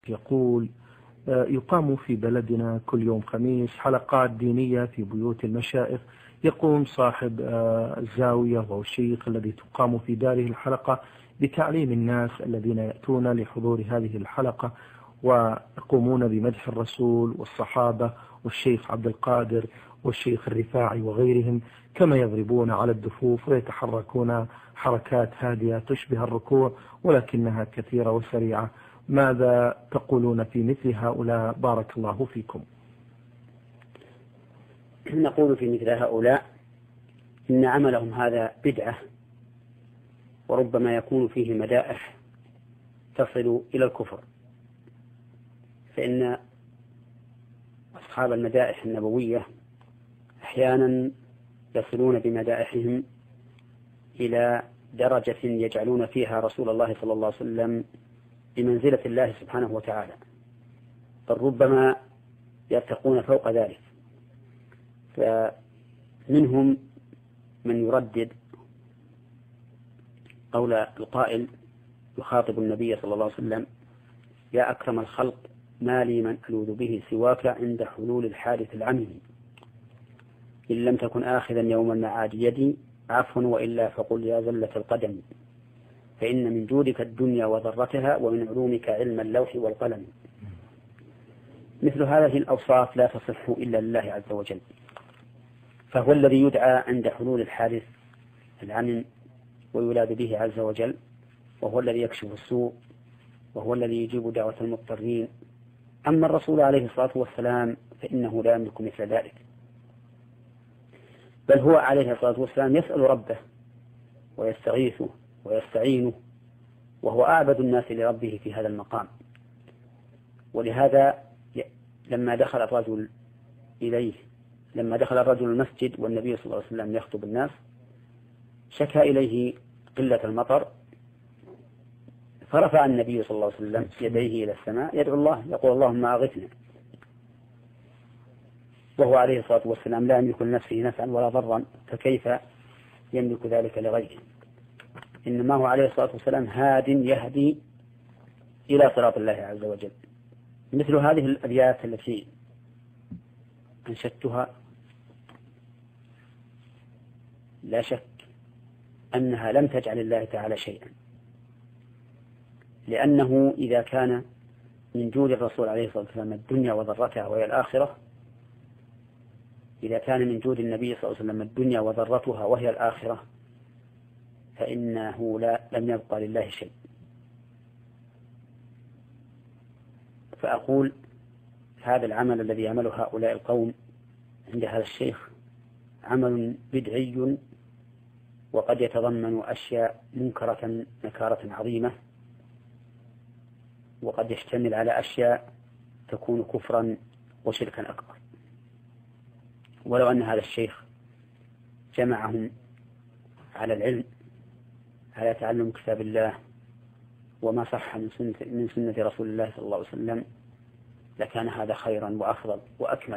يقول: يقام في بلدنا كل يوم خميس حلقات دينية في بيوت المشائخ. يقوم صاحب الزاوية وهو الشيخ الذي تقام في داره الحلقة بتعليم الناس الذين يأتون لحضور هذه الحلقة، ويقومون بمدح الرسول والصحابة والشيخ عبد القادر والشيخ الرفاعي وغيرهم، كما يضربون على الدفوف ويتحركون حركات هادئة تشبه الركوع ولكنها كثيرة وسريعة. ماذا تقولون في مثل هؤلاء؟ بارك الله فيكم. نقول في مثل هؤلاء إن عملهم هذا بدعة، وربما يكون فيه مدائح تصل إلى الكفر، فإن أصحاب المدائح النبوية أحيانا يصلون بمدائحهم إلى درجة يجعلون فيها رسول الله صلى الله عليه وسلم بمنزلة الله سبحانه وتعالى، بل ربما يرتقون فوق ذلك. فمنهم من يردد قول القائل يخاطب النبي صلى الله عليه وسلم: يا أكرم الخلق ما لي من ألوذ به سواك عند حلول الحادث العميم، إن لم تكن آخذا يوم المعاد يدي عفوا وإلا فقل يا زلة القدم، فإن من جودك الدنيا وضرتها ومن علومك علم اللوح والقلم. مثل هذه الأوصاف لا تصح إلا لله عز وجل، فهو الذي يدعى عند حلول الحادث العميم ويولاد به عز وجل، وهو الذي يكشف السوء، وهو الذي يجيب دعوة المضطرين. أما الرسول عليه الصلاة والسلام فإنه لا يملك مثل ذلك، بل هو عليه الصلاة والسلام يسأل ربه ويستغيثه ويستعينه، وهو أعبد الناس لربه في هذا المقام. ولهذا لما دخل الرجل المسجد والنبي صلى الله عليه وسلم يخطب الناس، شكى إليه قلة المطر، فرفع النبي صلى الله عليه وسلم يديه إلى السماء يدعو الله يقول: اللهم أغثنا. وهو عليه الصلاة والسلام لا يملك لنفسه نفعا ولا ضرا، فكيف يملك ذلك لغيره؟ إنما هو عليه الصلاة والسلام هاد يهدي إلى صراط الله عز وجل. مثل هذه الأبيات التي أنشدتها لا شك أنها لم تجعل الله تعالى شيئا، لأنه إذا كان من جود الرسول عليه الصلاة والسلام الدنيا وضرتها وهي الآخرة، إذا كان من جود النبي صلى الله عليه وسلم الدنيا وضرتها وهي الآخرة، فإنه لم يبقى لله شيء. فأقول هذا العمل الذي يعمله هؤلاء القوم عند هذا الشيخ عمل بدعي، وقد يتضمن أشياء منكرة نكارة عظيمة، وقد يشتمل على أشياء تكون كفرا وشركا أكبر. ولو أن هذا الشيخ جمعهم على العلم، على تعلم كتاب الله وما صح من سنة رسول الله صلى الله عليه وسلم، لكان هذا خيرا وأفضل وأكمل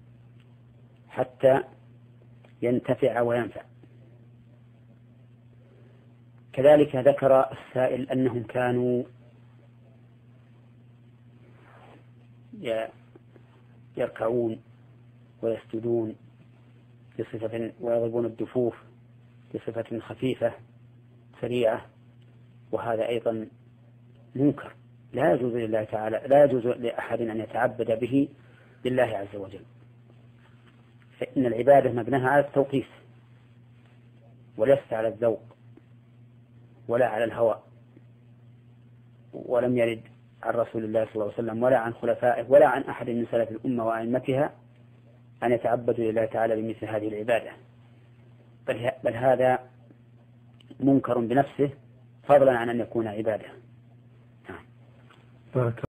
حتى ينتفع وينفع. كذلك ذكر السائل أنهم كانوا يركعون ويسجدون بصفة ويضربون الدفوف بصفة خفيفة سريعة، وهذا أيضا منكر لا يجوز لله تعالى، لا يجوز لأحد أن يتعبد به لله عز وجل، فإن العبادة مبناها على التوقيف وليست على الذوق ولا على الهوى. ولم يرد عن رسول الله صلى الله عليه وسلم ولا عن خلفائه ولا عن أحد من سلف الأمة وأئمتها أن يتعبدوا لله تعالى بمثل هذه العبادة، بل هذا منكر بنفسه فضلا عن أن يكون عبادة.